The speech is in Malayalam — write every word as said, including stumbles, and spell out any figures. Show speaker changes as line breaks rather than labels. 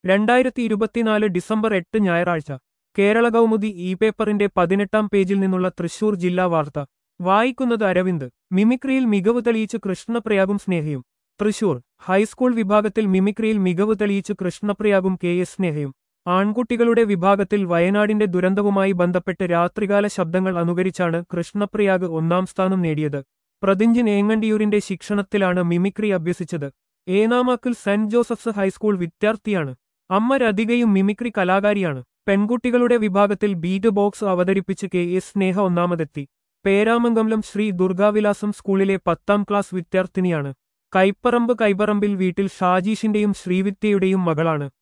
രണ്ടായിരത്തി ഇരുപത്തിനാല് ഡിസംബർ എട്ട് ഞായറാഴ്ച കേരള കൗമുദി ഇ പേപ്പറിന്റെ പതിനെട്ടാം പേജിൽ നിന്നുള്ള തൃശൂർ ജില്ലാ വാർത്ത വായിക്കുന്നത് അരവിന്ദ്. മിമിക്രിയിൽ മികവ് തെളിയിച്ച് കൃഷ്ണപ്രയാഗും സ്നേഹയും. തൃശൂർ ഹൈസ്കൂൾ വിഭാഗത്തിൽ മിമിക്രിയിൽ മികവ് തെളിയിച്ച് കൃഷ്ണപ്രയാഗും കെ എസ് സ്നേഹയും. ആൺകുട്ടികളുടെ വിഭാഗത്തിൽ വയനാടിന്റെ ദുരന്തവുമായി ബന്ധപ്പെട്ട് രാത്രികാല ശബ്ദങ്ങൾ അനുകരിച്ചാണ് കൃഷ്ണപ്രയാഗ് ഒന്നാം സ്ഥാനം നേടിയത്. പ്രതിഞ്ജൻ ഏങ്ങണ്ടിയൂരിന്റെ ശിക്ഷണത്തിലാണ് മിമിക്രി അഭ്യസിച്ചത്. ഏനാമാക്കിൽ സെന്റ് ജോസഫ്സ് ഹൈസ്കൂൾ വിദ്യാർത്ഥിയാണ്. അമ്മ രതികയും മിമിക്രി കലാകാരിയാണ്. പെൺകുട്ടികളുടെ വിഭാഗത്തിൽ ബീറ്റ് ബോക്സ് അവതരിപ്പിച്ച് കെ എസ് സ്നേഹ ഒന്നാമതെത്തി. പേരാമംഗലം ശ്രീ ദുർഗാവിലാസം സ്കൂളിലെ പത്താം ക്ലാസ് വിദ്യാർത്ഥിനിയാണ്. കൈപ്പറമ്പ് കൈപ്പറമ്പിൽ വീട്ടിൽ ഷാജീഷിന്റെയും ശ്രീവിദ്യയുടെയും മകളാണ്.